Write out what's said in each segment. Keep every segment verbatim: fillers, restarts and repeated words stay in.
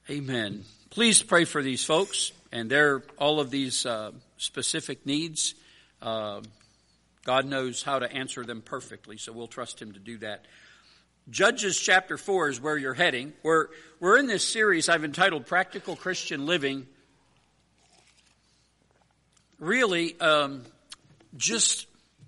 Amen. Please pray for these folks and their all of these uh, specific needs. Uh, God knows how to answer them perfectly, so we'll trust him to do that. Judges chapter four is where you're heading. We're, we're in this series I've entitled Practical Christian Living. Really, um, just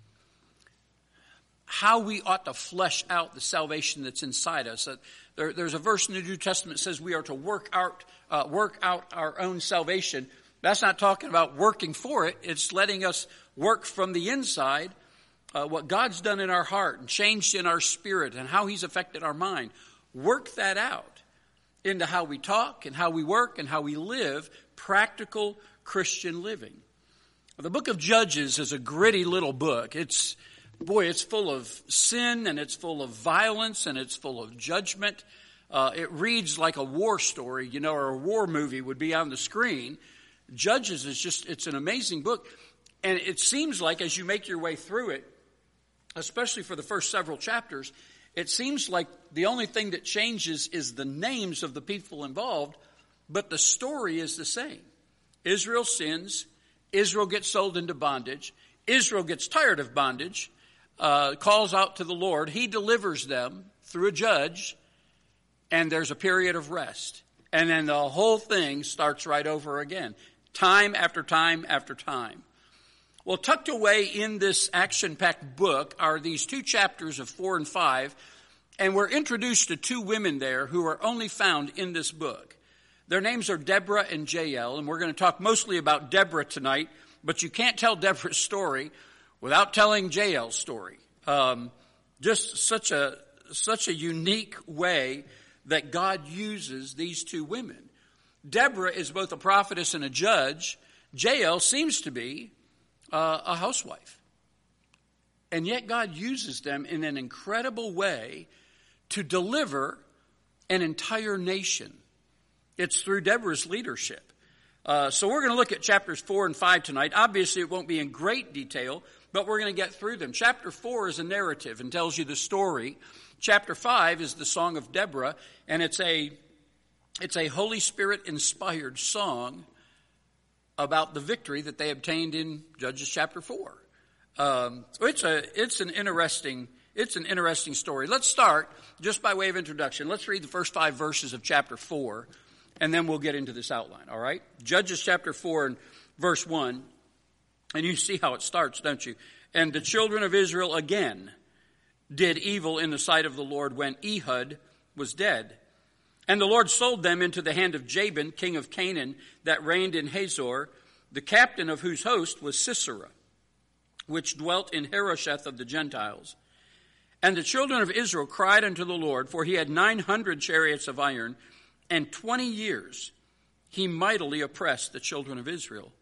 how we ought to flesh out the salvation that's inside us. Uh, there, there's a verse in the New Testament that says we are to work out, uh, work out our own salvation. That's not talking about working for it. It's letting us work from the inside, uh, what God's done in our heart and changed in our spirit and how he's affected our mind. Work that out into how we talk and how we work and how we live practical Christian living. The book of Judges is a gritty little book. It's, boy, it's full of sin and it's full of violence and it's full of judgment. Uh, it reads like a war story, you know, or a war movie would be on the screen. Judges is just, it's an amazing book. And it seems like as you make your way through it, especially for the first several chapters, it seems like the only thing that changes is the names of the people involved, but the story is the same. Israel sins. Israel gets sold into bondage. Israel gets tired of bondage, uh, calls out to the Lord. He delivers them through a judge, and there's a period of rest. And then the whole thing starts right over again, time after time after time. Well, tucked away in this action-packed book are these two chapters of four and five, and we're introduced to two women there who are only found in this book. Their names are Deborah and Jael, and we're going to talk mostly about Deborah tonight, but you can't tell Deborah's story without telling Jael's story. Um, just such a such a unique way that God uses these two women. Deborah is both a prophetess and a judge. Jael seems to be uh, a housewife. And yet God uses them in an incredible way to deliver an entire nation. It's through Deborah's leadership. Uh, so we're going to look at chapters four and five tonight. Obviously, it won't be in great detail, but we're going to get through them. Chapter four is a narrative and tells you the story. Chapter five is the Song of Deborah, and it's a it's a Holy Spirit-inspired song about the victory that they obtained in Judges chapter four. Um, so it's a it's an interesting it's an interesting story. Let's start just by way of introduction. Let's read the first five verses of chapter four. And then we'll get into this outline, all right? Judges chapter four and verse one. And you see how it starts, don't you? And the children of Israel again did evil in the sight of the Lord when Ehud was dead. And the Lord sold them into the hand of Jabin, king of Canaan, that reigned in Hazor, the captain of whose host was Sisera, which dwelt in Harosheth of the Gentiles. And the children of Israel cried unto the Lord, for he had nine hundred chariots of iron, and twenty years he mightily oppressed the children of Israel.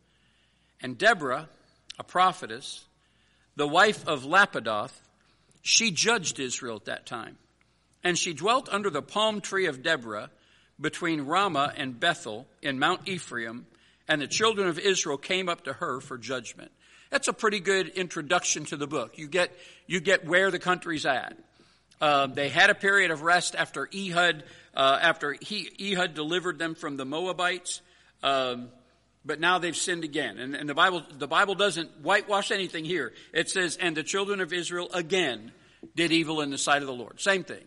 And Deborah, a prophetess, the wife of Lapidoth, she judged Israel at that time. And she dwelt under the palm tree of Deborah between Ramah and Bethel in Mount Ephraim, and the children of Israel came up to her for judgment. That's a pretty good introduction to the book. You get, you get where the country's at. Uh, they had a period of rest after Ehud, uh, after he, Ehud delivered them from the Moabites, um, but now they've sinned again. And, and the Bible, the Bible doesn't whitewash anything here. It says, and the children of Israel again did evil in the sight of the Lord. Same thing.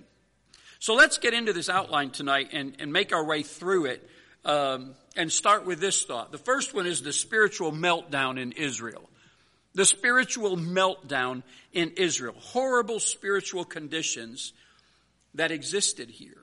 So let's get into this outline tonight and, and make our way through it, um, and start with this thought. The first one is the spiritual meltdown in Israel. The spiritual meltdown in Israel. Horrible spiritual conditions that existed here.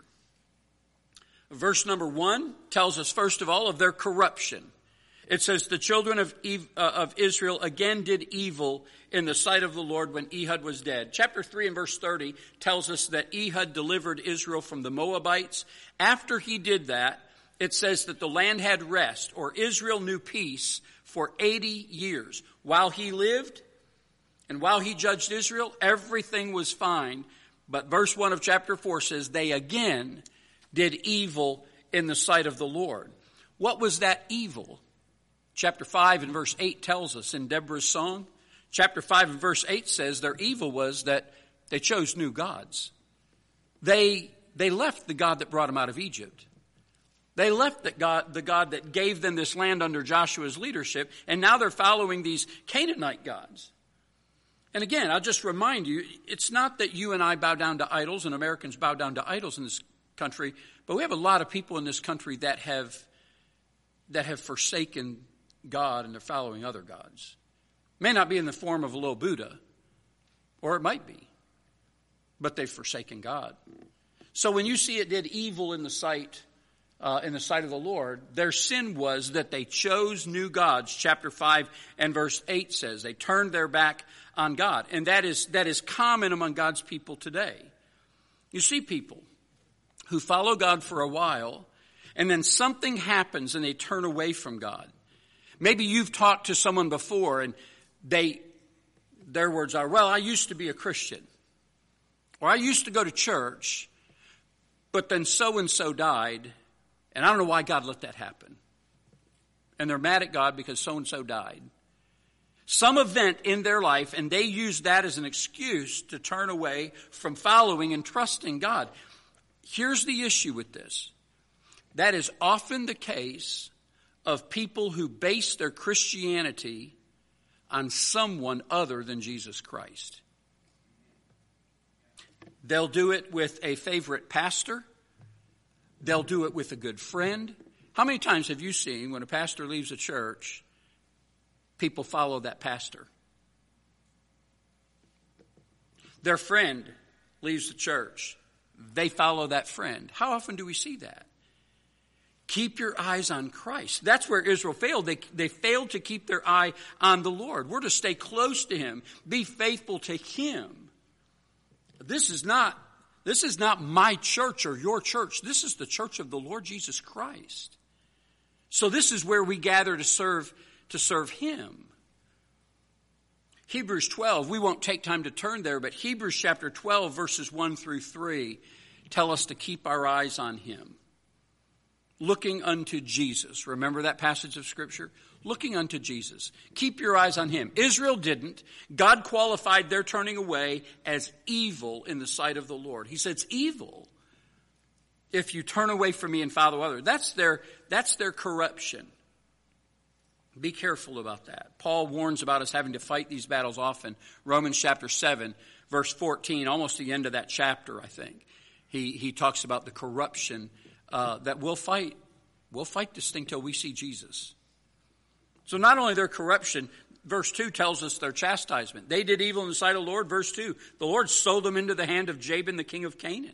Verse number one tells us, first of all, of their corruption. It says, the children of, Eve, uh, of Israel again did evil in the sight of the Lord when Ehud was dead. Chapter three and verse thirty tells us that Ehud delivered Israel from the Moabites. After he did that, it says that the land had rest, or Israel knew peace, for eighty years. While he lived and while he judged Israel, everything was fine. But verse one of chapter four says they again did evil in the sight of the Lord. What was that evil? Chapter five and verse eight tells us in Deborah's song. Chapter five and verse eight says their evil was that they chose new gods. They, they left the God that brought them out of Egypt. They left the God, the God that gave them this land under Joshua's leadership, and now they're following these Canaanite gods. And again, I'll just remind you, it's not that you and I bow down to idols and Americans bow down to idols in this country, but we have a lot of people in this country that have that have forsaken God and they're following other gods. It may not be in the form of a little Buddha, or it might be, but they've forsaken God. So when you see it did evil in the sight Uh, in the sight of the Lord, their sin was that they chose new gods. Chapter five and verse eight says they turned their back on God. And that is, that is common among God's people today. You see people who follow God for a while and then something happens and they turn away from God. Maybe you've talked to someone before and they, their words are, well, I used to be a Christian. Or I used to go to church, but then so-and-so died. And I don't know why God let that happen. And they're mad at God because so-and-so died. Some event in their life, and they use that as an excuse to turn away from following and trusting God. Here's the issue with this. That is often the case of people who base their Christianity on someone other than Jesus Christ. They'll do it with a favorite pastor. They'll do it with a good friend. How many times have you seen when a pastor leaves a church, people follow that pastor? Their friend leaves the church. They follow that friend. How often do we see that? Keep your eyes on Christ. That's where Israel failed. They, they failed to keep their eye on the Lord. We're to stay close to Him. Be faithful to Him. This is not This is not my church or your church. This is the church of the Lord Jesus Christ. So this is where we gather to serve, to serve Him. Hebrews twelve, we won't take time to turn there, but Hebrews chapter twelve verses one through three tell us to keep our eyes on Him. Looking unto Jesus. Remember that passage of Scripture? Looking unto Jesus. Keep your eyes on Him. Israel didn't. God qualified their turning away as evil in the sight of the Lord. He said it's evil if you turn away from me and follow others. That's their, that's their corruption. Be careful about that. Paul warns about us having to fight these battles often. Romans chapter seven, verse fourteen, almost the end of that chapter, I think. He, he talks about the corruption uh, that we'll fight. We'll fight this thing till we see Jesus. So not only their corruption, verse two tells us their chastisement. They did evil in the sight of the Lord. Verse two, the Lord sold them into the hand of Jabin, the king of Canaan.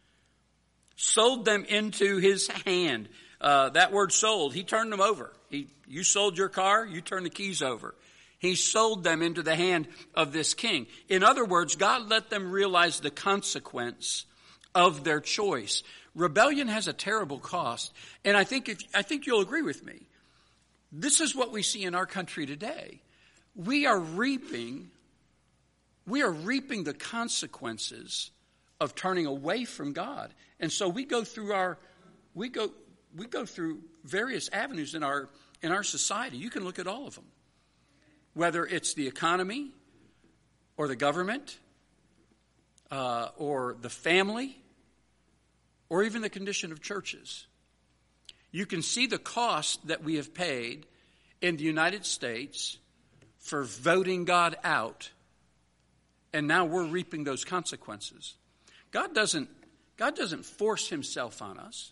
Sold them into his hand. Uh, that word sold, he turned them over. He, you sold your car, you turned the keys over. He sold them into the hand of this king. In other words, God let them realize the consequence of their choice. Rebellion has a terrible cost. And I think if, I think you'll agree with me. This is what we see in our country today. We are reaping, we are reaping the consequences of turning away from God. And so we go through our, we go, we go through various avenues in our, in our society. You can look at all of them. Whether it's the economy or the government uh, or the family or even the condition of churches. You can see the cost that we have paid in the United States for voting God out. And now we're reaping those consequences. God doesn't, God doesn't force Himself on us.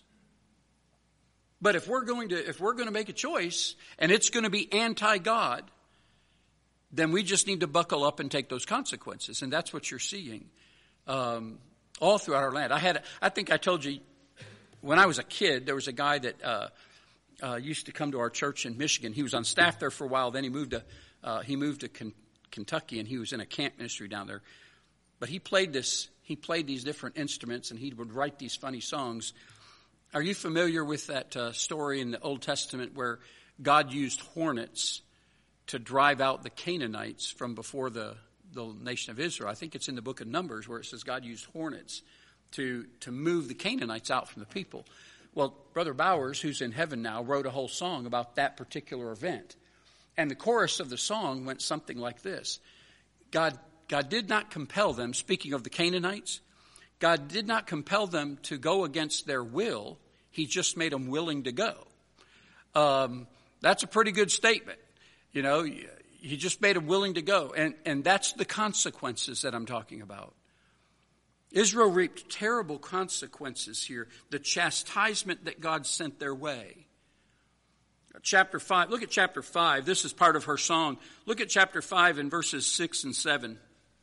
But if we're going to, if we're going to make a choice and it's going to be anti-God, then we just need to buckle up and take those consequences. And that's what you're seeing um, all throughout our land. I had, I think I told you, when I was a kid, there was a guy that uh, uh, used to come to our church in Michigan. He was on staff there for a while. Then he moved to uh, he moved to Ken- Kentucky, and he was in a camp ministry down there. But he played this. He played these different instruments, and he would write these funny songs. Are you familiar with that uh, story in the Old Testament where God used hornets to drive out the Canaanites from before the, the nation of Israel? I think it's in the book of Numbers where it says God used hornets to, to move the Canaanites out from the people. Well, Brother Bowers, who's in heaven now, wrote a whole song about that particular event. And the chorus of the song went something like this. God, God did not compel them, speaking of the Canaanites, God did not compel them to go against their will. He just made them willing to go. Um, that's a pretty good statement. You know, he just made them willing to go. And, and that's the consequences that I'm talking about. Israel reaped terrible consequences here. The chastisement that God sent their way. Chapter five, look at chapter five. This is part of her song. Look at chapter five in verses six and seven.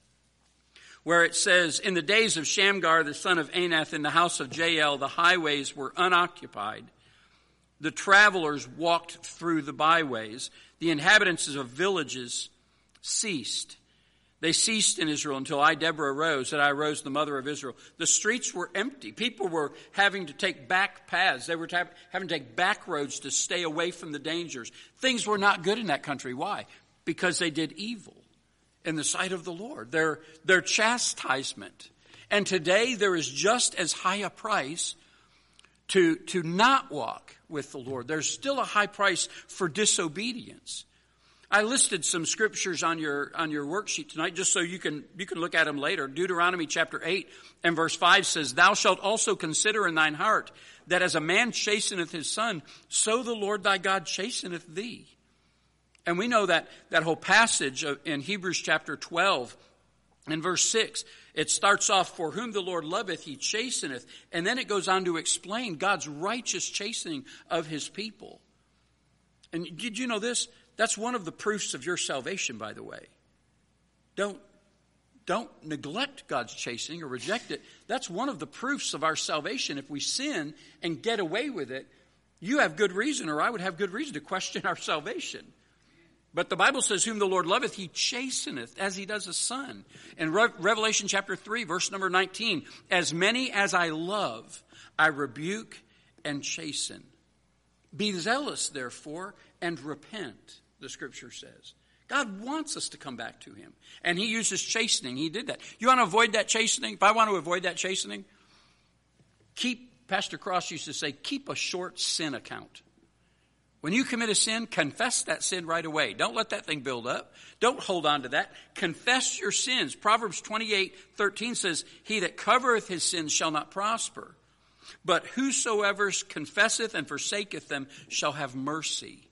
Where it says, in the days of Shamgar, the son of Anath, in the house of Jael, the highways were unoccupied. The travelers walked through the byways. The inhabitants of villages ceased. They ceased in Israel until I, Deborah, arose, that I arose the mother of Israel. The streets were empty. People were having to take back paths. They were having to take back roads to stay away from the dangers. Things were not good in that country. Why? Because they did evil in the sight of the Lord. Their, their chastisement. And today there is just as high a price to, to not walk with the Lord. There's still a high price for disobedience. I listed some scriptures on your on your worksheet tonight just so you can you can look at them later. Deuteronomy chapter eight and verse five says, "Thou shalt also consider in thine heart that as a man chasteneth his son, so the Lord thy God chasteneth thee." And we know that that whole passage in Hebrews chapter twelve and verse six, it starts off, "For whom the Lord loveth, he chasteneth." And then it goes on to explain God's righteous chastening of his people. And did you know this? That's one of the proofs of your salvation, by the way. Don't, don't neglect God's chastening or reject it. That's one of the proofs of our salvation. If we sin and get away with it, you have good reason, or I would have good reason to question our salvation. But the Bible says, whom the Lord loveth, he chasteneth, as he does a son. In Re- Revelation chapter three, verse number nineteen, "As many as I love, I rebuke and chasten. Be zealous, therefore, and repent," the scripture says. God wants us to come back to him. And he uses chastening. He did that. You want to avoid that chastening? If I want to avoid that chastening, keep, Pastor Cross used to say, keep a short sin account. When you commit a sin, confess that sin right away. Don't let that thing build up. Don't hold on to that. Confess your sins. Proverbs twenty-eight thirteen says, "He that covereth his sins shall not prosper. But whosoever confesseth and forsaketh them shall have mercy."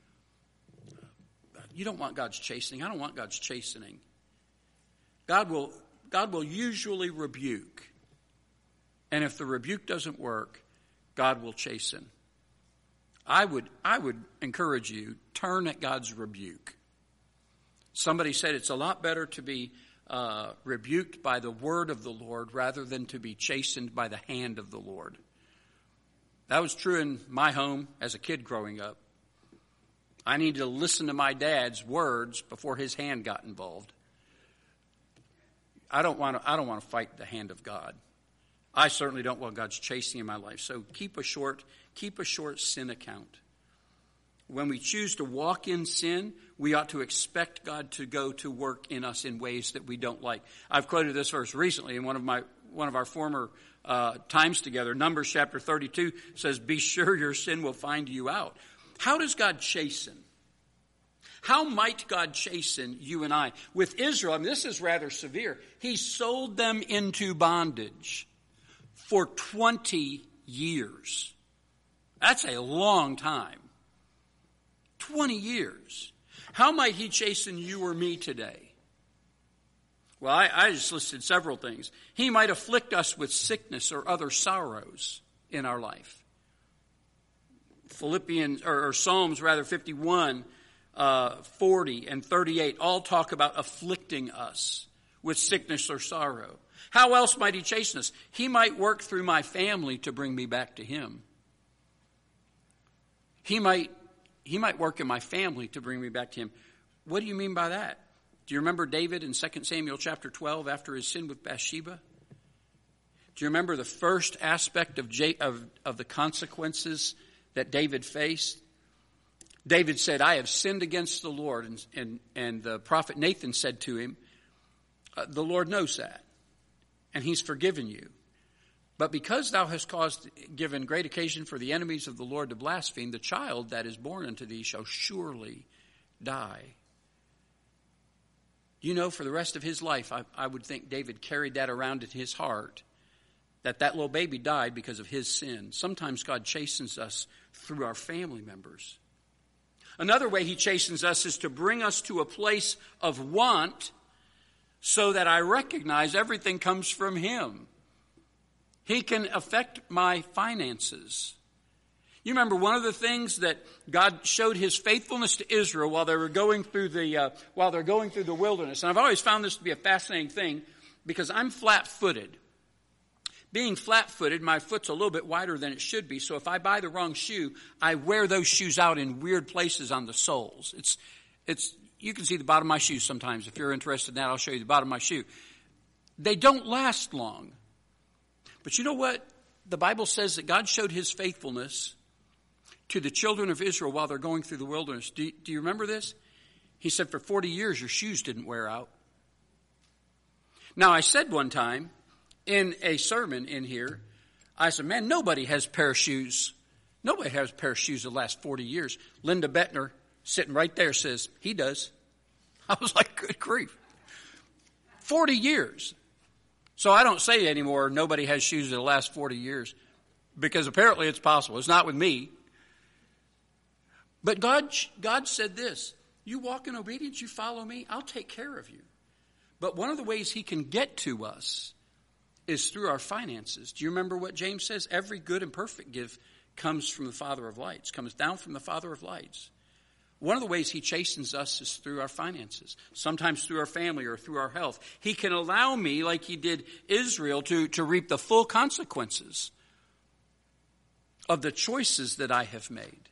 You don't want God's chastening. I don't want God's chastening. God will, God will usually rebuke. And if the rebuke doesn't work, God will chasten. I would, I would encourage you, turn at God's rebuke. Somebody said it's a lot better to be uh, rebuked by the word of the Lord rather than to be chastened by the hand of the Lord. That was true in my home as a kid growing up. I needed to listen to my dad's words before his hand got involved. I don't want to, I don't want to fight the hand of God. I certainly don't want God's chastening in my life. So keep a short, keep a short sin account. When we choose to walk in sin, we ought to expect God to go to work in us in ways that we don't like. I've quoted this verse recently in one of my one of our former uh, times together. Numbers chapter thirty-two says, "Be sure your sin will find you out." How does God chasten? How might God chasten you and I? With Israel, I mean, this is rather severe. He sold them into bondage for twenty years. That's a long time. twenty years. How might he chasten you or me today? Well, I, I just listed several things. He might afflict us with sickness or other sorrows in our life. Philippians, or, or Psalms rather, fifty-one, uh, forty, and thirty-eight all talk about afflicting us with sickness or sorrow. How else might he chasten us? He might work through my family to bring me back to him. He might, he might work in my family to bring me back to him. What do you mean by that? Do you remember David in Second Samuel chapter twelve after his sin with Bathsheba? Do you remember the first aspect of, J- of, of the consequences that David faced? David said, "I have sinned against the Lord." And, and, and the prophet Nathan said to him, uh, "The Lord knows that, and he's forgiven you. But because thou hast caused, given great occasion for the enemies of the Lord to blaspheme, the child that is born unto thee shall surely die." You know, for the rest of his life, I, I would think David carried that around in his heart, that that little baby died because of his sin. Sometimes God chastens us through our family members. Another way he chastens us is to bring us to a place of want so that I recognize everything comes from him. He can affect my finances. You remember one of the things that God showed his faithfulness to Israel while they were going through the uh, while they're going through the wilderness. And I've always found this to be a fascinating thing because I'm flat-footed. Being flat-footed, my foot's a little bit wider than it should be. So if I buy the wrong shoe, I wear those shoes out in weird places on the soles. It's, it's, you can see the bottom of my shoes sometimes. If you're interested in that, I'll show you the bottom of my shoe. They don't last long. But you know what? The Bible says that God showed his faithfulness to the children of Israel while they're going through the wilderness. Do, do you remember this? He said, for forty years, your shoes didn't wear out. Now, I said one time, in a sermon in here, I said, man, nobody has a pair of shoes. Nobody has a pair of shoes that last forty years. Linda Bettner, sitting right there, says, he does. I was like, good grief. forty years. So I don't say anymore, nobody has shoes that last forty years, because apparently it's possible. It's not with me. But God, God said this, you walk in obedience, you follow me, I'll take care of you. But one of the ways he can get to us is through our finances. Do you remember what James says? Every good and perfect gift comes from the Father of lights, comes down from the Father of lights. One of the ways he chastens us is through our finances, sometimes through our family or through our health. He can allow me, like he did Israel, to, to reap the full consequences of the choices that I have made.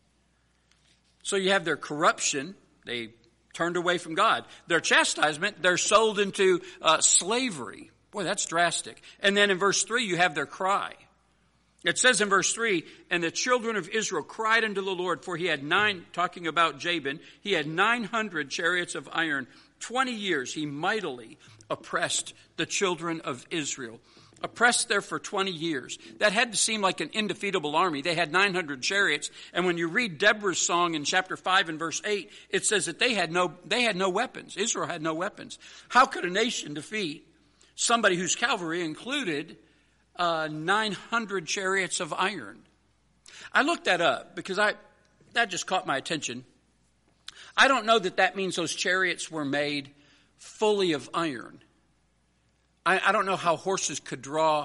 So you have their corruption, they turned away from God. Their chastisement, they're sold into uh, slavery. Boy, that's drastic. And then in verse three, you have their cry. It says in verse three, and the children of Israel cried unto the Lord, for he had nine, talking about Jabin, he had nine hundred chariots of iron. Twenty years he mightily oppressed the children of Israel. Oppressed there for twenty years. That had to seem like an indefeatable army. They had nine hundred chariots. And when you read Deborah's song in chapter five and verse eight, it says that they had no, they had no weapons. Israel had no weapons. How could a nation defeat somebody whose cavalry included uh, nine hundred chariots of iron? I looked that up because I that just caught my attention. I don't know that that means those chariots were made fully of iron. I, I don't know how horses could draw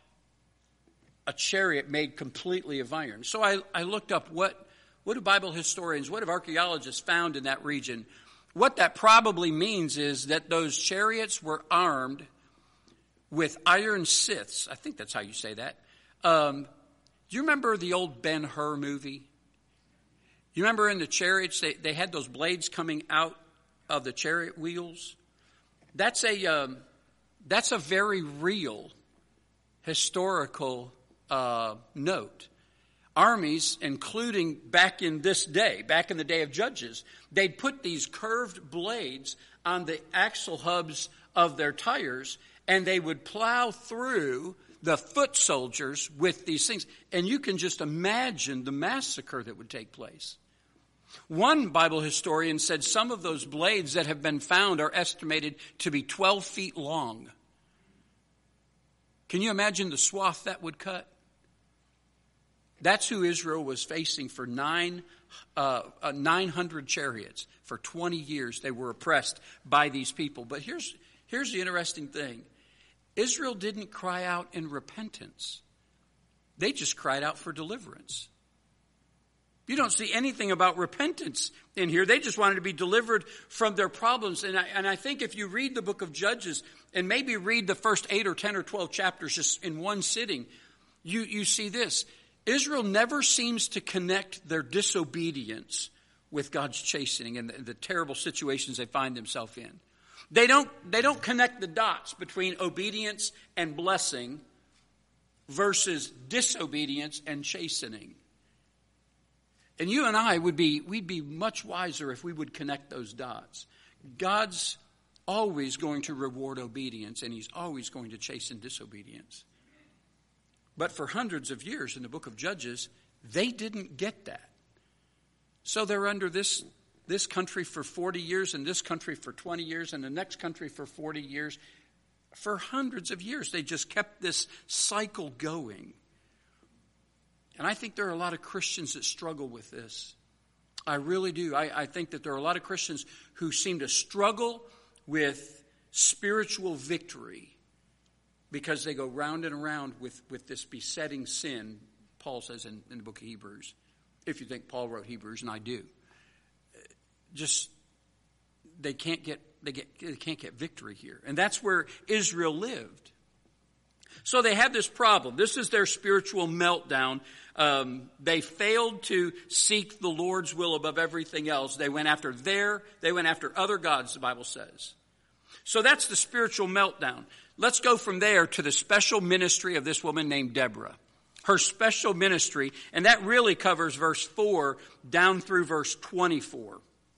a chariot made completely of iron. So I, I looked up what, what do Bible historians, what have archaeologists found in that region? What that probably means is that those chariots were armed with iron scythes. I think that's how you say that. Um, do you remember the old Ben-Hur movie? You remember in the chariots, they, they had those blades coming out of the chariot wheels? That's a, um, that's a very real historical uh, note. Armies, including back in this day, back in the day of Judges, they'd put these curved blades on the axle hubs of their tires, and they would plow through the foot soldiers with these things. And you can just imagine the massacre that would take place. One Bible historian said some of those blades that have been found are estimated to be twelve feet long. Can you imagine the swath that would cut? That's who Israel was facing for nine, uh, uh, nine hundred chariots. For twenty years they were oppressed by these people. But here's, here's the interesting thing. Israel didn't cry out in repentance. They just cried out for deliverance. You don't see anything about repentance in here. They just wanted to be delivered from their problems. And I, and I think if you read the book of Judges and maybe read the first eight or ten or twelve chapters just in one sitting, you, you see this. Israel never seems to connect their disobedience with God's chastening and the, the terrible situations they find themselves in. They don't, they don't connect the dots between obedience and blessing versus disobedience and chastening. And you and I would be, we'd be much wiser if we would connect those dots. God's always going to reward obedience, and he's always going to chasten disobedience. But for hundreds of years in the book of Judges, they didn't get that. So they're under this, this country for forty years, and this country for twenty years, and the next country for forty years. For hundreds of years, they just kept this cycle going. And I think there are a lot of Christians that struggle with this. I really do. I, I think that there are a lot of Christians who seem to struggle with spiritual victory because they go round and around with, with this besetting sin, Paul says in, in the book of Hebrews. If you think Paul wrote Hebrews, and I do. Just, they can't get, they get, they can't get victory here. And that's where Israel lived. So they had this problem. This is their spiritual meltdown. Um, they failed to seek the Lord's will above everything else. They went after their, they went after other gods, the Bible says. So that's the spiritual meltdown. Let's go from there to the special ministry of this woman named Deborah. Her special ministry, and that really covers verse four down through verse twenty-four.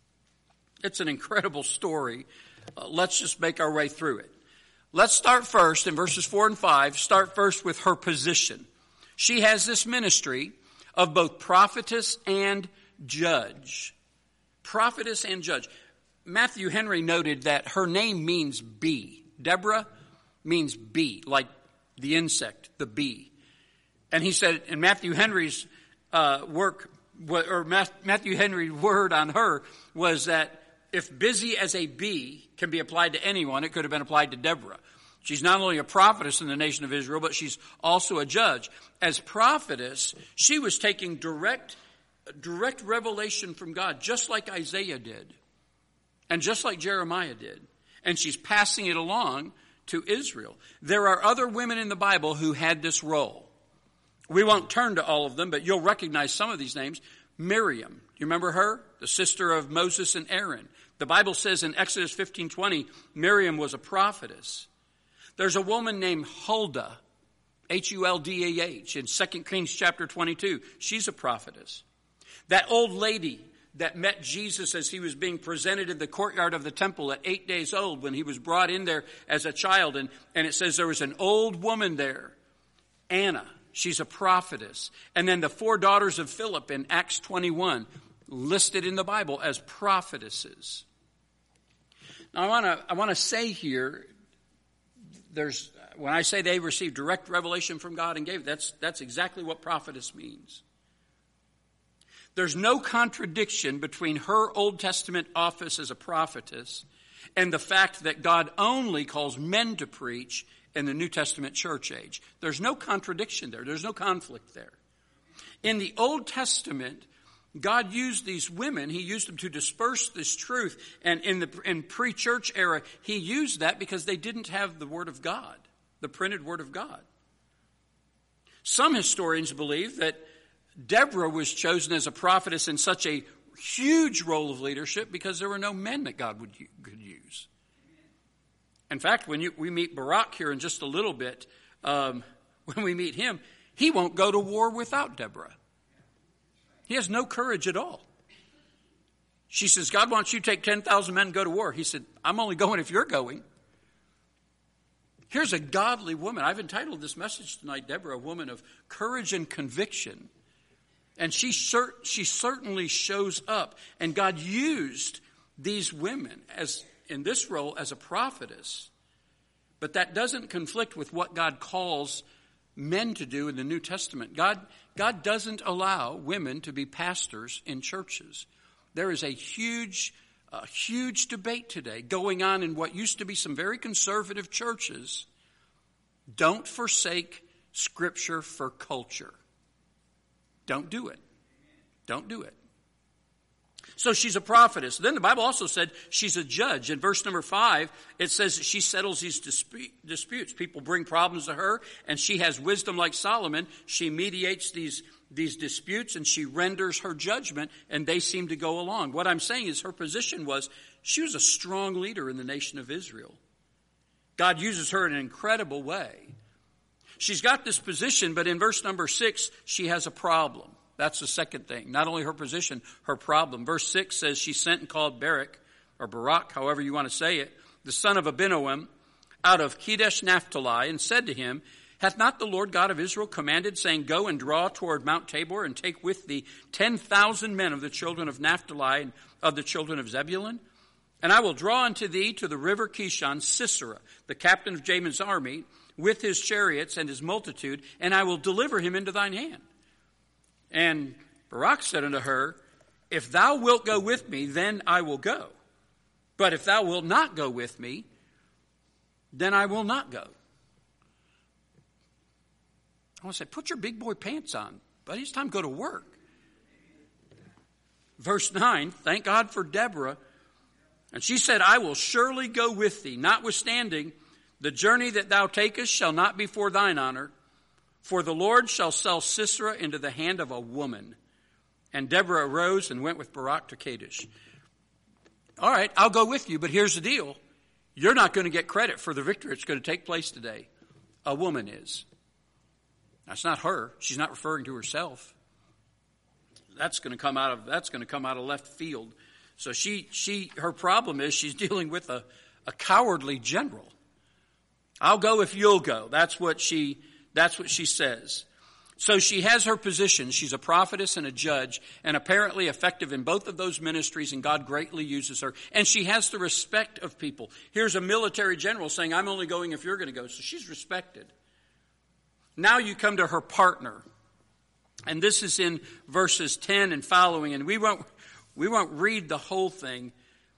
It's an incredible story. Uh, let's just make our way through it. Let's start first in verses four and five. Start first with her position. She has this ministry of both prophetess and judge. Prophetess and judge. Matthew Henry noted that her name means bee. Deborah means bee, like the insect, the bee. And he said in Matthew Henry's uh, work, or Matthew Henry's word on her was that if busy as a bee can be applied to anyone, it could have been applied to Deborah. She's not only a prophetess in the nation of Israel, but she's also a judge. As prophetess, she was taking direct, direct revelation from God, just like Isaiah did, and just like Jeremiah did. And she's passing it along to Israel. There are other women in the Bible who had this role. We won't turn to all of them, but you'll recognize some of these names. Miriam, do you remember her? The sister of Moses and Aaron. The Bible says in Exodus fifteen twenty, Miriam was a prophetess. There's a woman named Huldah, H U L D A H, in Second Kings chapter twenty-two. She's a prophetess. That old lady that met Jesus as he was being presented in the courtyard of the temple at eight days old when he was brought in there as a child. And, and it says there was an old woman there, Anna. She's a prophetess. And then the four daughters of Philip in Acts twenty-one, listed in the Bible as prophetesses. Now I want to I want to say here, there's when I say they received direct revelation from God and gave it, that's that's exactly what prophetess means. There's no contradiction between her Old Testament office as a prophetess and the fact that God only calls men to preach in the New Testament church age. There's no contradiction there. There's no conflict there. In the Old Testament, God used these women. He used them to disperse this truth. And in the in pre-church era, he used that because they didn't have the Word of God, the printed Word of God. Some historians believe that Deborah was chosen as a prophetess in such a huge role of leadership because there were no men that God would could use. In fact, when you, we meet Barak here in just a little bit, um, when we meet him, he won't go to war without Deborah. He has no courage at all. She says, God wants you to take ten thousand men and go to war. He said, I'm only going if you're going. Here's a godly woman. I've entitled this message tonight, Deborah, a woman of courage and conviction. And she, cer- she certainly shows up. And God used these women as in this role as a prophetess. But that doesn't conflict with what God calls men to do in the New Testament. God, God doesn't allow women to be pastors in churches. There is a huge, a huge debate today going on in what used to be some very conservative churches. Don't forsake Scripture for culture. Don't do it. Don't do it. So she's a prophetess. Then the Bible also said she's a judge. In verse number five, it says that she settles these dispu- disputes. People bring problems to her, and she has wisdom like Solomon. She mediates these, these disputes, and she renders her judgment, and they seem to go along. What I'm saying is her position was she was a strong leader in the nation of Israel. God uses her in an incredible way. She's got this position, but in verse number six, she has a problem. That's the second thing. Not only her position, her problem. Verse six says she sent and called Barak, or Barak, however you want to say it, the son of Abinoam, out of Kedesh Naphtali, and said to him, Hath not the Lord God of Israel commanded, saying, Go and draw toward Mount Tabor, and take with thee ten thousand men of the children of Naphtali and of the children of Zebulun? And I will draw unto thee to the river Kishon Sisera, the captain of Jabin's army, with his chariots and his multitude, and I will deliver him into thine hand. And Barak said unto her, if thou wilt go with me, then I will go. But if thou wilt not go with me, then I will not go. I want to say, put your big boy pants on, buddy. It's time to go to work. Verse nine, thank God for Deborah. And she said, I will surely go with thee, notwithstanding the journey that thou takest shall not be for thine honor, for the Lord shall sell Sisera into the hand of a woman. And Deborah arose and went with Barak to Kadesh. All right, I'll go with you, but here's the deal. You're not going to get credit for the victory that's going to take place today. A woman is. That's not her. She's not referring to herself. That's going to come out of that's going to come out of left field. So she she her problem is she's dealing with a, a cowardly general. I'll go if you'll go. That's what she that's what she says. So she has her position. She's a prophetess and a judge, and apparently effective in both of those ministries, and God greatly uses her. And she has the respect of people. Here's a military general saying, I'm only going if you're going to go. So she's respected. Now you come to her partner. And this is in verses ten and following, and we won't we won't read the whole thing.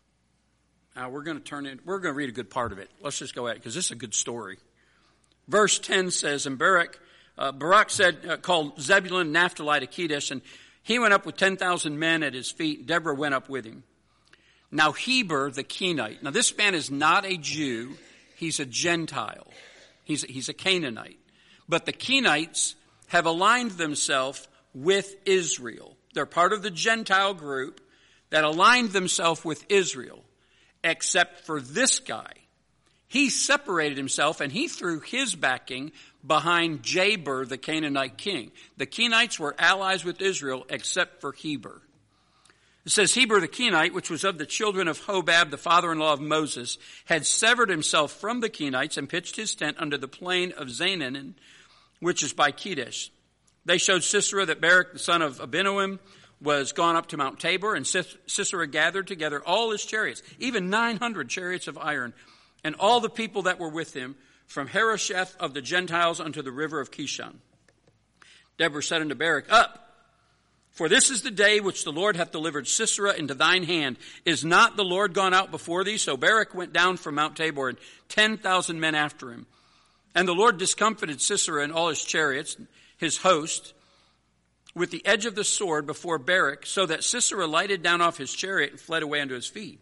Uh, we're going to turn in. We're going to read a good part of it. Let's just go at it because this is a good story. Verse ten says, and Barak uh, Barak said, uh, called Zebulun and Naphtali to Kedesh, and he went up with ten thousand men at his feet. Deborah went up with him. Now Heber the Kenite. Now this man is not a Jew; he's a Gentile. He's he's a Canaanite. But the Kenites have aligned themselves with Israel. They're part of the Gentile group that aligned themselves with Israel, except for this guy. He separated himself and he threw his backing behind Jabir, the Canaanite king. The Kenites were allies with Israel except for Heber. It says, Heber the Kenite, which was of the children of Hobab, the father-in-law of Moses, had severed himself from the Kenites and pitched his tent under the plain of Zanan, which is by Kedesh. They showed Sisera that Barak, the son of Abinoam, was gone up to Mount Tabor, and Sisera gathered together all his chariots, even nine hundred chariots of iron, and all the people that were with him, from Harosheth of the Gentiles unto the river of Kishon. Deborah said unto Barak, Up, for this is the day which the Lord hath delivered Sisera into thine hand. Is not the Lord gone out before thee? So Barak went down from Mount Tabor, and ten thousand men after him. And the Lord discomfited Sisera and all his chariots, his host, with the edge of the sword before Barak, so that Sisera lighted down off his chariot and fled away unto his feet.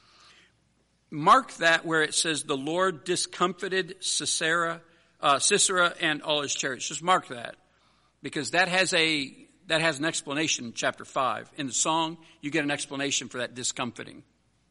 Mark that where it says the Lord discomfited Sisera, uh, Sisera and all his chariots. Just mark that, because that has a that has an explanation in chapter five. In the song, you get an explanation for that discomfiting.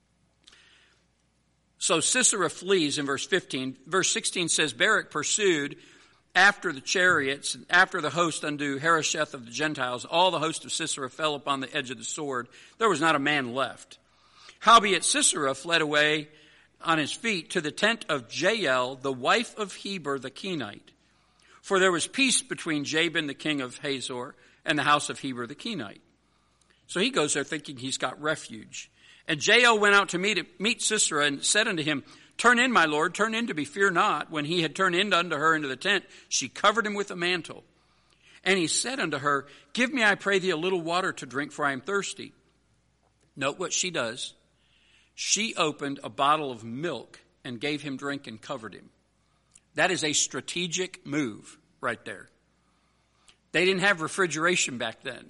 So Sisera flees in verse fifteen. Verse sixteen says, Barak pursued after the chariots, after the host unto Harosheth of the Gentiles. All the host of Sisera fell upon the edge of the sword. There was not a man left. Howbeit Sisera fled away on his feet to the tent of Jael, the wife of Heber the Kenite. For there was peace between Jabin the king of Hazor and the house of Heber the Kenite. So he goes there thinking he's got refuge. And Jael went out to meet, meet Sisera and said unto him, Turn in, my lord, turn in to me, fear not. When he had turned in unto her into the tent, she covered him with a mantle. And he said unto her, Give me, I pray thee, a little water to drink, for I am thirsty. Note what she does. She opened a bottle of milk and gave him drink and covered him. That is a strategic move right there. They didn't have refrigeration back then.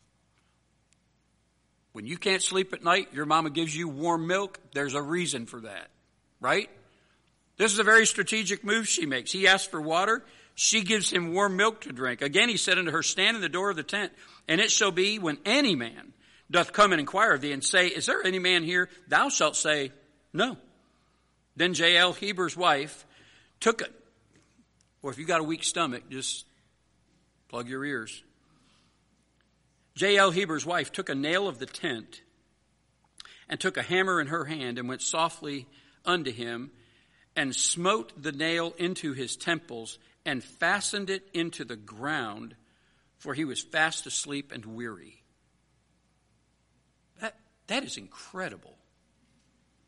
When you can't sleep at night, your mama gives you warm milk, there's a reason for that, right? This is a very strategic move she makes. He asks for water. She gives him warm milk to drink. Again, he said unto her, Stand in the door of the tent, and it shall be when any man doth come and inquire of thee and say, Is there any man here? Thou shalt say, No. Then Jael, Heber's wife, took it. Or if you got a weak stomach, just plug your ears. Jael, Heber's wife, took a nail of the tent and took a hammer in her hand and went softly unto him and smote the nail into his temples and fastened it into the ground, for he was fast asleep and weary. That, that is incredible.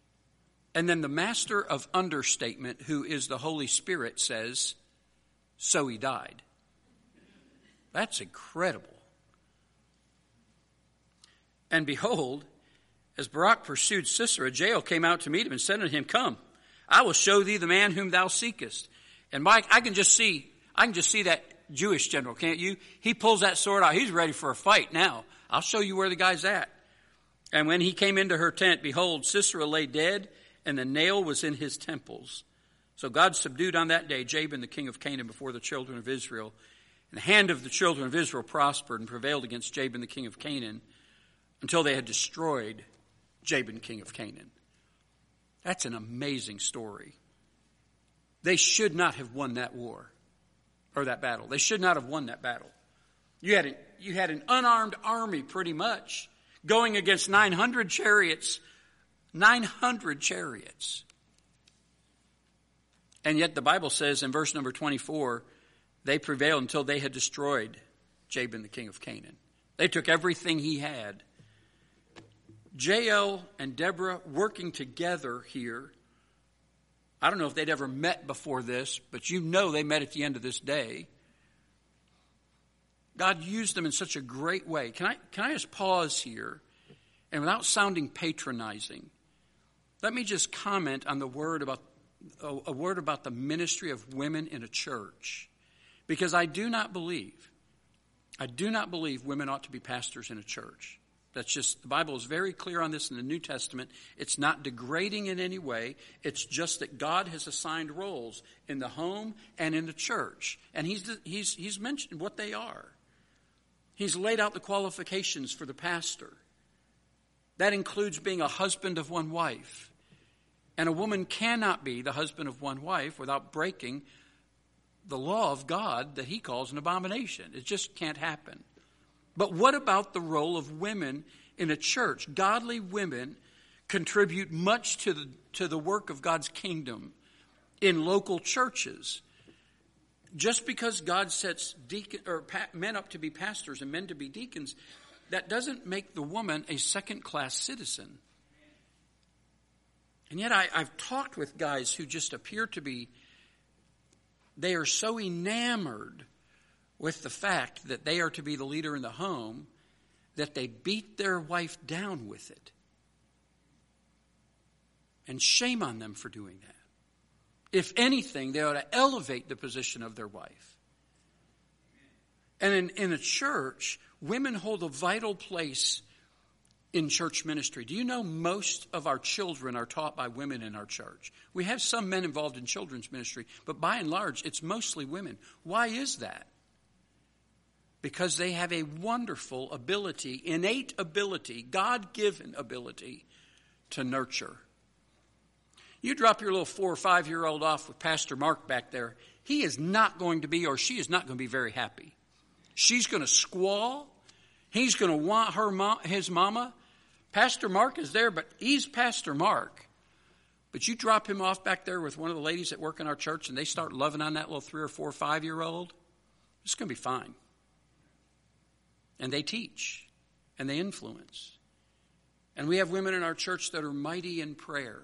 And then the master of understatement, who is the Holy Spirit, says, so he died. That's incredible. And behold, as Barak pursued Sisera, Jael came out to meet him and said unto him, come, I will show thee the man whom thou seekest. And Mike, I can just see, I can just see that Jewish general, can't you? He pulls that sword out. He's ready for a fight now. I'll show you where the guy's at. And when he came into her tent, behold, Sisera lay dead, and the nail was in his temples. So God subdued on that day Jabin the king of Canaan before the children of Israel. And the hand of the children of Israel prospered and prevailed against Jabin the king of Canaan until they had destroyed Jabin king of Canaan. That's an amazing story. They should not have won that war or that battle. They should not have won that battle. You had, a, you had an unarmed army pretty much going against nine hundred chariots. nine hundred chariots. And yet the Bible says in verse number twenty-four, they prevailed until they had destroyed Jabin the king of Canaan. They took everything he had. Jael and Deborah working together here. I don't know if they'd ever met before this, but you know they met at the end of this day. God used them in such a great way. Can I, can I just pause here? And without sounding patronizing, let me just comment on the word about a, a word about the ministry of women in a church. Because I do not believe, I do not believe women ought to be pastors in a church. That's just, the Bible is very clear on this in the New Testament. It's not degrading in any way. It's just that God has assigned roles in the home and in the church. And he's, he's, he's mentioned what they are. He's laid out the qualifications for the pastor. That includes being a husband of one wife. And a woman cannot be the husband of one wife without breaking the law of God that he calls an abomination. It just can't happen. But what about the role of women in a church? Godly women contribute much to the, to the work of God's kingdom in local churches. Just because God sets deacon, or men up to be pastors and men to be deacons, that doesn't make the woman a second-class citizen. And yet I, I've talked with guys who just appear to be, they are so enamored with the fact that they are to be the leader in the home that they beat their wife down with it. And shame on them for doing that. If anything, they ought to elevate the position of their wife. And in, in a church, women hold a vital place in church ministry. Do you know most of our children are taught by women in our church? We have some men involved in children's ministry, but by and large, it's mostly women. Why is that? Because they have a wonderful ability, innate ability, God-given ability to nurture. You drop your little four or five-year-old off with Pastor Mark back there, he is not going to be, or she is not going to be very happy. She's going to squall. He's going to want her mom, his mama. Pastor Mark is there, but he's Pastor Mark. But you drop him off back there with one of the ladies that work in our church, and they start loving on that little three or four or five-year-old, it's going to be fine. And they teach, and they influence. And we have women in our church that are mighty in prayer.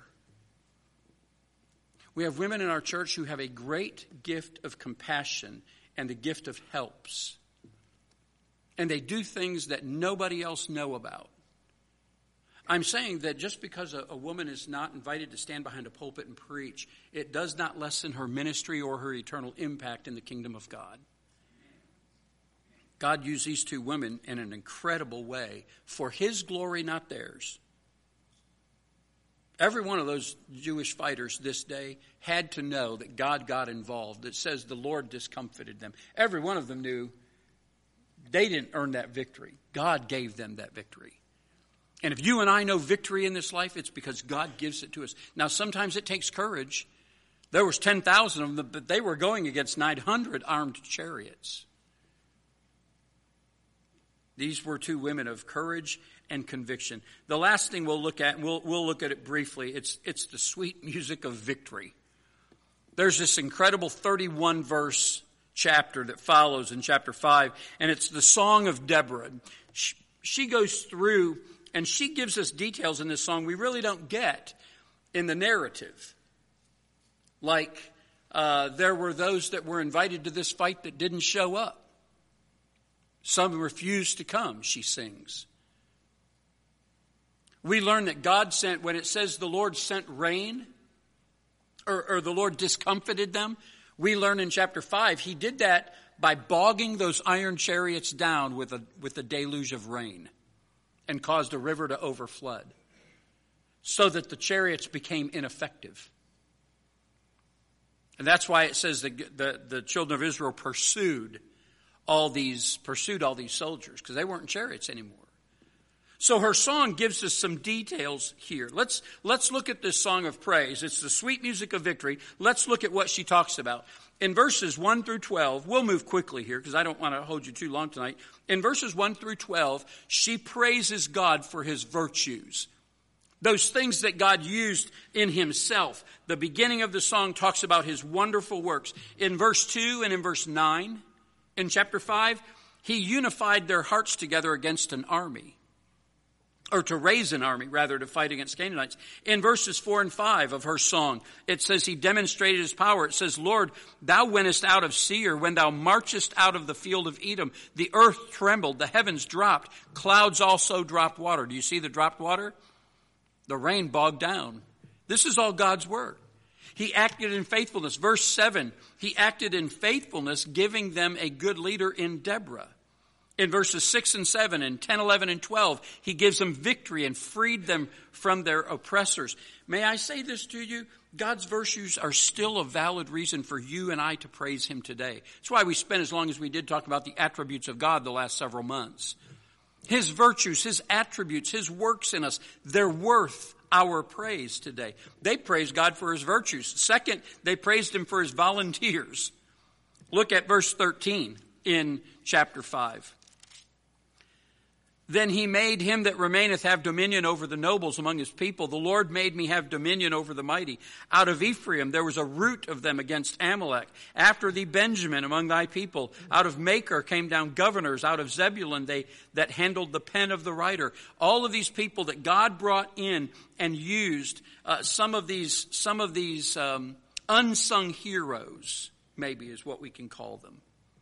We have women in our church who have a great gift of compassion and the gift of helps. And they do things that nobody else know about. I'm saying that just because a, a woman is not invited to stand behind a pulpit and preach, it does not lessen her ministry or her eternal impact in the kingdom of God. God used these two women in an incredible way for his glory, not theirs. Every one of those Jewish fighters this day had to know that God got involved. It says the Lord discomfited them. Every one of them knew they didn't earn that victory. God gave them that victory. And if you and I know victory in this life, it's because God gives it to us. Now, sometimes it takes courage. There was ten thousand of them, but they were going against nine hundred armed chariots. These were two women of courage and conviction. The last thing we'll look at, and we'll, we'll look at it briefly, it's, it's the sweet music of victory. There's this incredible thirty-one verse chapter that follows in chapter five, and it's the Song of Deborah. She, she goes through, and she gives us details in this song we really don't get in the narrative. Like uh, there were those that were invited to this fight that didn't show up. Some refused to come, she sings. We learn that God sent, when it says the Lord sent rain, or, or the Lord discomfited them, we learn in chapter five, he did that by bogging those iron chariots down with a, with a deluge of rain and caused a river to overflood so that the chariots became ineffective. And that's why it says that the, the children of Israel pursued all these, pursued all these soldiers, because they weren't in chariots anymore. So her song gives us some details here. Let's, let's look at this song of praise. It's the sweet music of victory. Let's look at what she talks about. In verses one through twelve, we'll move quickly here because I don't want to hold you too long tonight. In verses one through twelve, she praises God for his virtues. Those things that God used in himself. The beginning of the song talks about his wonderful works. In verse two and in verse nine, in chapter five, he unified their hearts together against an army. Or to raise an army, rather, to fight against Canaanites. In verses four and five of her song, it says he demonstrated his power. It says, Lord, thou wentest out of Seir, when thou marchest out of the field of Edom. The earth trembled, the heavens dropped, clouds also dropped water. Do you see the dropped water? The rain bogged down. This is all God's word. He acted in faithfulness. Verse seven, he acted in faithfulness, giving them a good leader in Deborah. In verses six and seven and ten, eleven, and twelve, he gives them victory and freed them from their oppressors. May I say this to you? God's virtues are still a valid reason for you and I to praise him today. That's why we spent as long as we did talk about the attributes of God the last several months. His virtues, his attributes, his works in us, they're worth our praise today. They praised God for his virtues. Second, they praised him for his volunteers. Look at verse thirteen in chapter five. Then he made him that remaineth have dominion over the nobles among his people. The Lord made me have dominion over the mighty. Out of Ephraim there was a root of them against Amalek. After thee Benjamin among thy people. Out of Machir came down governors. Out of Zebulun they that handled the pen of the writer. All of these people that God brought in and used, uh, some of these, some of these um, unsung heroes, maybe is what we can call them.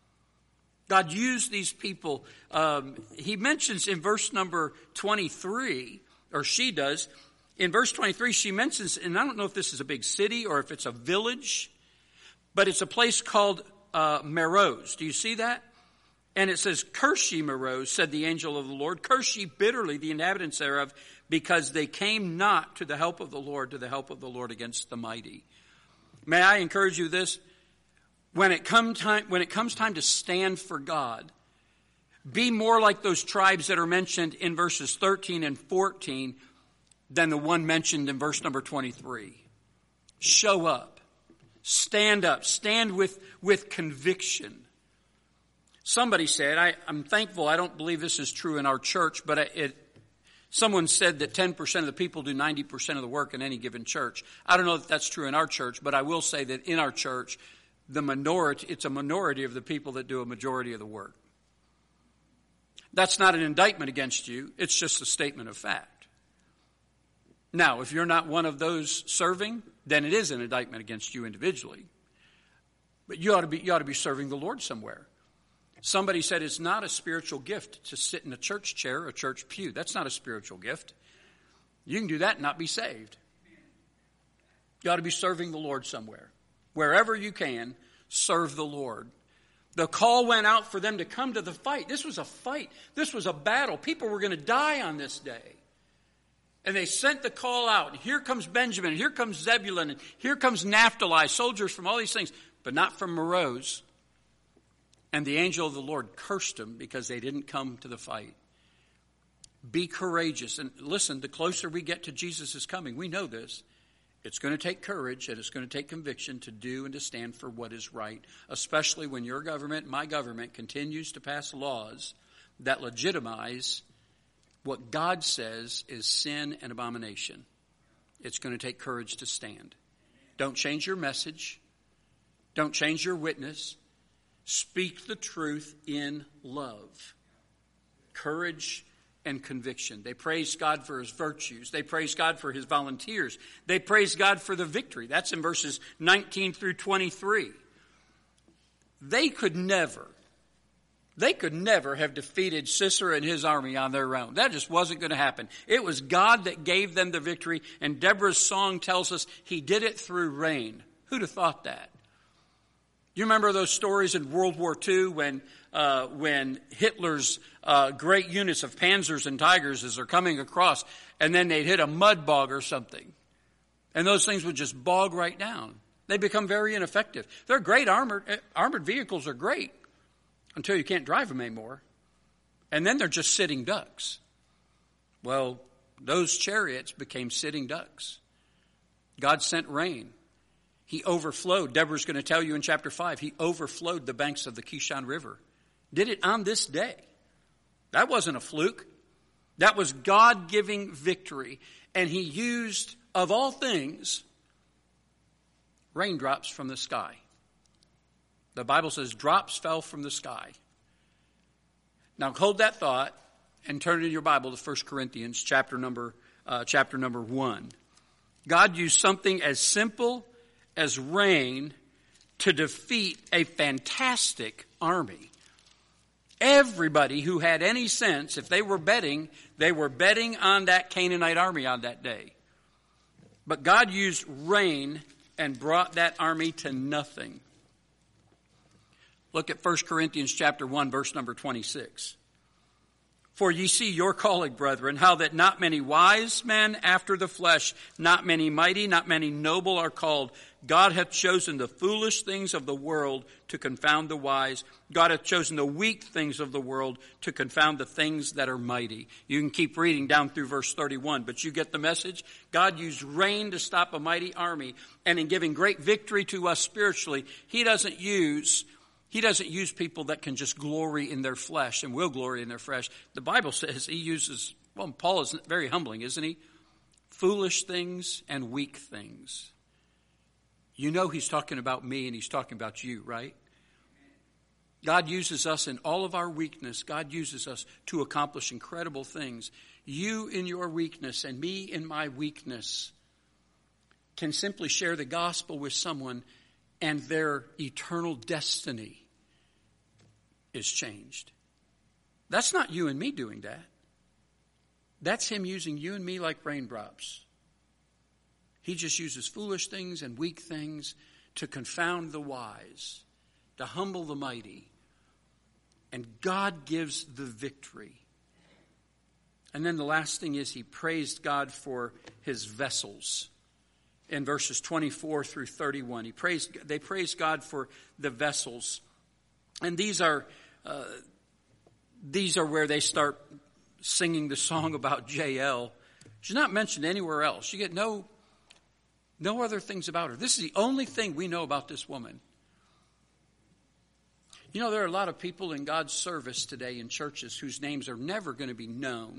God used these people. Um, he mentions in verse number twenty-three, or she does, in verse twenty-three, she mentions, and I don't know if this is a big city or if it's a village, but it's a place called uh, Meroz. Do you see that? And it says, curse ye Meroz, said the angel of the Lord. Curse ye bitterly the inhabitants thereof, because they came not to the help of the Lord, to the help of the Lord against the mighty. May I encourage you this? When it come time, when it comes time to stand for God, be more like those tribes that are mentioned in verses thirteen and fourteen than the one mentioned in verse number twenty-three. Show up. Stand up. Stand with, with conviction. Somebody said, I, I'm thankful, I don't believe this is true in our church, but it, someone said that ten percent of the people do ninety percent of the work in any given church. I don't know if that's true in our church, but I will say that in our church, the minority, it's a minority of the people that do a majority of the work. That's not an indictment against you. It's just a statement of fact. Now, if you're not one of those serving, then it is an indictment against you individually. But you ought to be, you ought to be serving the Lord somewhere. Somebody said it's not a spiritual gift to sit in a church chair or a church pew. That's not a spiritual gift. You can do that and not be saved. You ought to be serving the Lord somewhere. Wherever you can, serve the Lord. The call went out for them to come to the fight. This was a fight. This was a battle. People were going to die on this day. And they sent the call out. And here comes Benjamin. And here comes Zebulun. And here comes Naphtali. Soldiers from all these things. But not from Meroz. And the angel of the Lord cursed them because they didn't come to the fight. Be courageous. And listen, the closer we get to Jesus' coming, we know this. It's going to take courage and it's going to take conviction to do and to stand for what is right, especially when your government, my government, continues to pass laws that legitimize what God says is sin and abomination. It's going to take courage to stand. Don't change your message. Don't change your witness. Speak the truth in love. Courage and conviction. They praised God for his virtues. They praised God for his volunteers. They praised God for the victory. That's in verses nineteen through twenty-three. They could never, they could never have defeated Sisera and his army on their own. That just wasn't going to happen. It was God that gave them the victory, and Deborah's song tells us he did it through rain. Who'd have thought that? You remember those stories in World War Two when uh, when Hitler's uh, great units of panzers and tigers as they're coming across, and then they'd hit a mud bog or something, and those things would just bog right down. They become very ineffective. They're great armored armored vehicles are great until you can't drive them anymore, and then they're just sitting ducks. Well, those chariots became sitting ducks. God sent rain. He overflowed. Deborah's going to tell you in chapter five, he overflowed the banks of the Kishon River. Did it on this day. That wasn't a fluke. That was God giving victory. And he used, of all things, raindrops from the sky. The Bible says drops fell from the sky. Now hold that thought and turn in your Bible to First Corinthians chapter number, uh, chapter number one. God used something as simple as rain to defeat a fantastic army. Everybody who had any sense, if they were betting, they were betting on that Canaanite army on that day. But God used rain and brought that army to nothing. Look at First Corinthians chapter one, verse number twenty-six. For ye see your calling, brethren, how that not many wise men after the flesh, not many mighty, not many noble are called. God hath chosen the foolish things of the world to confound the wise. God hath chosen the weak things of the world to confound the things that are mighty. You can keep reading down through verse thirty-one, but you get the message. God used rain to stop a mighty army, and in giving great victory to us spiritually, he doesn't use He doesn't use people that can just glory in their flesh and will glory in their flesh. The Bible says he uses, well, Paul is very humbling, isn't he? Foolish things and weak things. You know he's talking about me and he's talking about you, right? God uses us in all of our weakness. God uses us to accomplish incredible things. You in your weakness and me in my weakness can simply share the gospel with someone and their eternal destiny is changed. That's not you and me doing that. That's him using you and me like raindrops. He just uses foolish things and weak things to confound the wise, to humble the mighty. And God gives the victory. And then the last thing is he praised God for his vessels. In verses twenty-four through thirty-one, he praised, they praised God for the vessels. And these are uh, these are where they start singing the song about Jael. She's not mentioned anywhere else. You get no, no other things about her. This is the only thing we know about this woman. You know, there are a lot of people in God's service today in churches whose names are never going to be known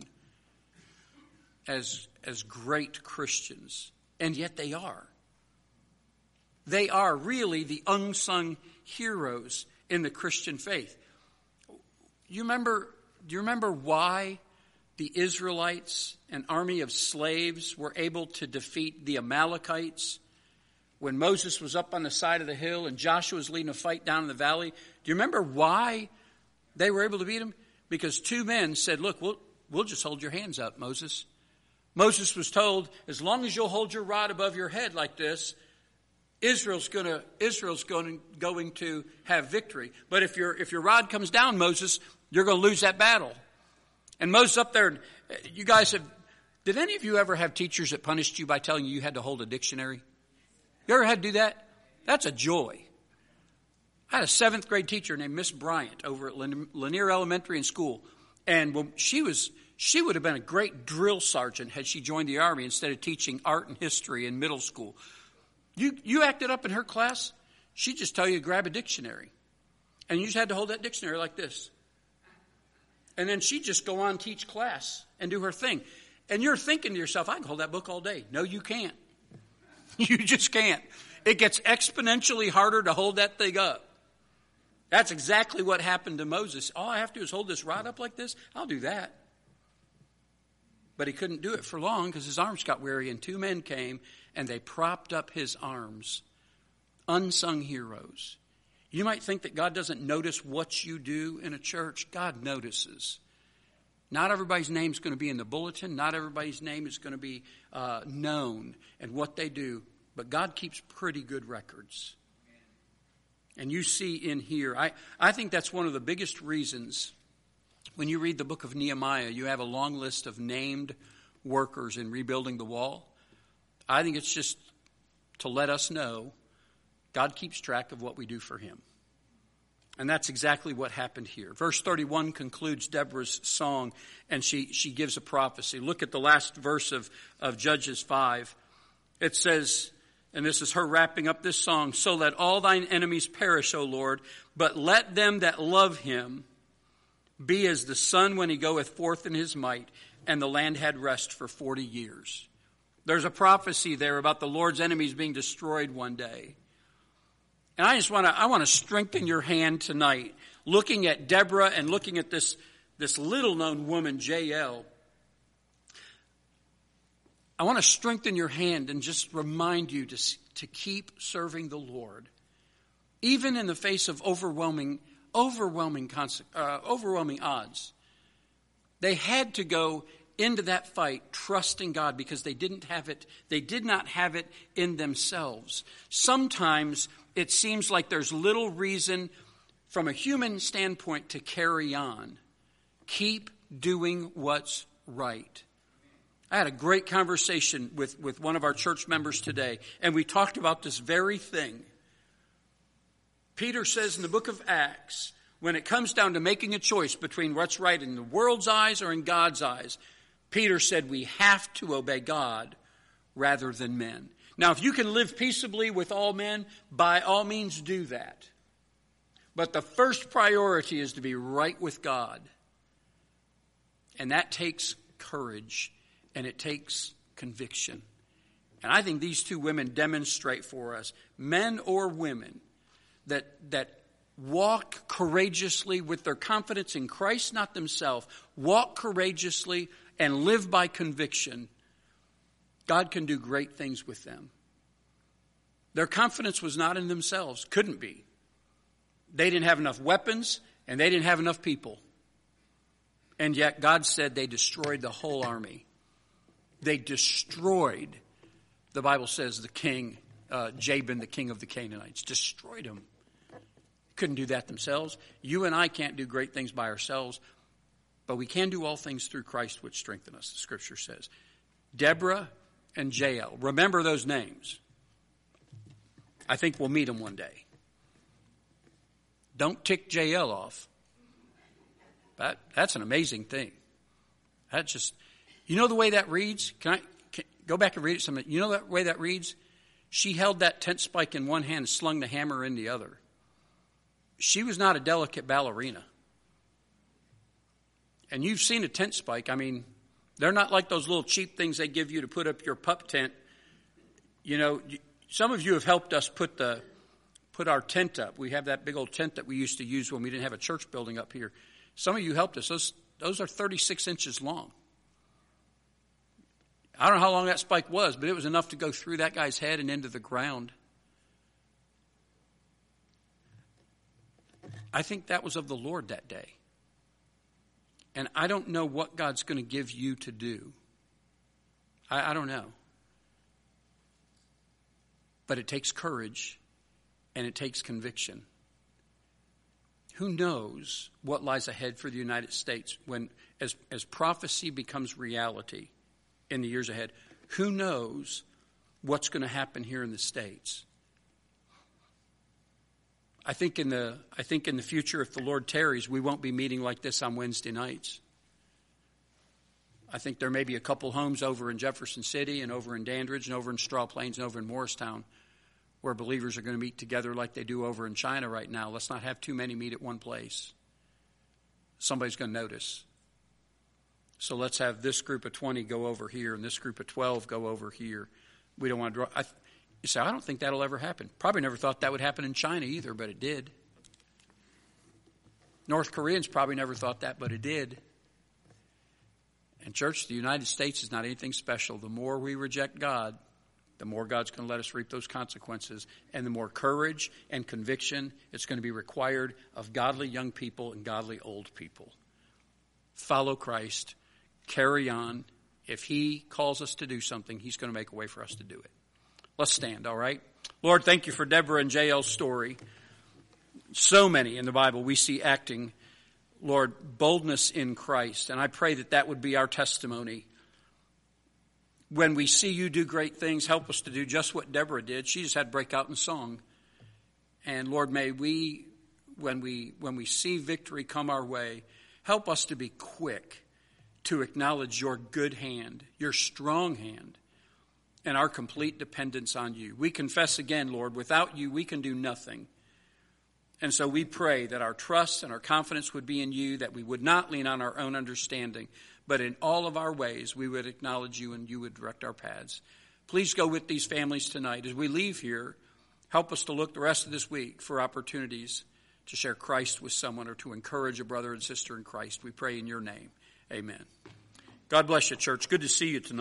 as, as great Christians. And yet they are. They are really the unsung heroes in the Christian faith. You remember, do you remember why the Israelites, an army of slaves, were able to defeat the Amalekites when Moses was up on the side of the hill and Joshua was leading a fight down in the valley? Do you remember why they were able to beat them? Because two men said, look, we'll, we'll just hold your hands up, Moses. Moses was told, as long as you'll hold your rod above your head like this, Israel's gonna Israel's going going to have victory. But if your if your rod comes down, Moses, you're going to lose that battle. And Moses up there, you guys have. Did any of you ever have teachers that punished you by telling you you had to hold a dictionary? You ever had to do that? That's a joy. I had a seventh grade teacher named Miss Bryant over at Lanier Elementary and School, and when she was. She would have been a great drill sergeant had she joined the Army instead of teaching art and history in middle school. You you acted up in her class, she'd just tell you to grab a dictionary. And you just had to hold that dictionary like this. And then she'd just go on and teach class and do her thing. And you're thinking to yourself, I can hold that book all day. No, you can't. You just can't. It gets exponentially harder to hold that thing up. That's exactly what happened to Moses. All I have to do is hold this rod up like this. I'll do that. But he couldn't do it for long because his arms got weary, and two men came and they propped up his arms. Unsung heroes. You might think that God doesn't notice what you do in a church. God notices. Not everybody's name is going to be in the bulletin. Not everybody's name is going to be uh, known and what they do. But God keeps pretty good records. And you see in here, I, I think that's one of the biggest reasons. When you read the book of Nehemiah, you have a long list of named workers in rebuilding the wall. I think it's just to let us know God keeps track of what we do for him. And that's exactly what happened here. Verse thirty-one concludes Deborah's song, and she, she gives a prophecy. Look at the last verse of, of Judges five. It says, and this is her wrapping up this song, "So let all thine enemies perish, O Lord, but let them that love him be as the sun when he goeth forth in his might, and the land had rest for forty years. There's a prophecy there about the Lord's enemies being destroyed one day. And I just want to, I want to strengthen your hand tonight, looking at Deborah and looking at this, this little known woman, Jael. I want to strengthen your hand and just remind you to, to keep serving the Lord, even in the face of overwhelming Overwhelming, uh, overwhelming odds. They had to go into that fight trusting God because they didn't have it. They did not have it in themselves. Sometimes it seems like there's little reason from a human standpoint to carry on. Keep doing what's right. I had a great conversation with, with one of our church members today, and we talked about this very thing. Peter says in the book of Acts, when it comes down to making a choice between what's right in the world's eyes or in God's eyes, Peter said we have to obey God rather than men. Now, if you can live peaceably with all men, by all means do that. But the first priority is to be right with God. And that takes courage, and it takes conviction. And I think these two women demonstrate for us, men or women, that that walk courageously with their confidence in Christ, not themselves, walk courageously and live by conviction. God can do great things with them. Their confidence was not in themselves, couldn't be. They didn't have enough weapons, and they didn't have enough people. And yet God said they destroyed the whole army. They destroyed, the Bible says, the king, uh, Jabin, the king of the Canaanites, destroyed him. Couldn't do that themselves. You and I can't do great things by ourselves, but we can do all things through Christ which strengthen us, the scripture says. Deborah and Jael. Remember those names. I think we'll meet them one day. Don't tick Jael off. That, that's an amazing thing. That just, you know the way that reads? Can I can, go back and read it some? You know the way that reads? She held that tent spike in one hand and slung the hammer in the other. She was not a delicate ballerina. And you've seen a tent spike. I mean, they're not like those little cheap things they give you to put up your pup tent. You know, some of you have helped us put the put our tent up. We have that big old tent that we used to use when we didn't have a church building up here. Some of you helped us. Those, those are thirty-six inches long. I don't know how long that spike was, but it was enough to go through that guy's head and into the ground. I think that was of the Lord that day. And I don't know what God's going to give you to do. I, I don't know. But it takes courage and it takes conviction. Who knows what lies ahead for the United States when, as, as prophecy becomes reality in the years ahead? Who knows what's going to happen here in the States? I think in the I think in the future, if the Lord tarries, we won't be meeting like this on Wednesday nights. I think there may be a couple homes over in Jefferson City and over in Dandridge and over in Straw Plains and over in Morristown where believers are going to meet together like they do over in China right now. Let's not have too many meet at one place. Somebody's going to notice. So let's have this group of twenty go over here and this group of twelve go over here. We don't want to draw. I, You say, I don't think that'll ever happen. Probably never thought that would happen in China either, but it did. North Koreans probably never thought that, but it did. And church, the United States is not anything special. The more we reject God, the more God's going to let us reap those consequences. And the more courage and conviction it's going to be required of godly young people and godly old people. Follow Christ. Carry on. If he calls us to do something, he's going to make a way for us to do it. Let's stand, all right? Lord, thank you for Deborah and Jael's story. So many in the Bible we see acting, Lord, boldness in Christ. And I pray that that would be our testimony. When we see you do great things, help us to do just what Deborah did. She just had to break out in song. And Lord, may we, when we when we see victory come our way, help us to be quick to acknowledge your good hand, your strong hand, and our complete dependence on you. We confess again, Lord, without you we can do nothing. And so we pray that our trust and our confidence would be in you, that we would not lean on our own understanding, but in all of our ways we would acknowledge you and you would direct our paths. Please go with these families tonight. As we leave here, help us to look the rest of this week for opportunities to share Christ with someone or to encourage a brother and sister in Christ. We pray in your name. Amen. God bless you, church. Good to see you tonight.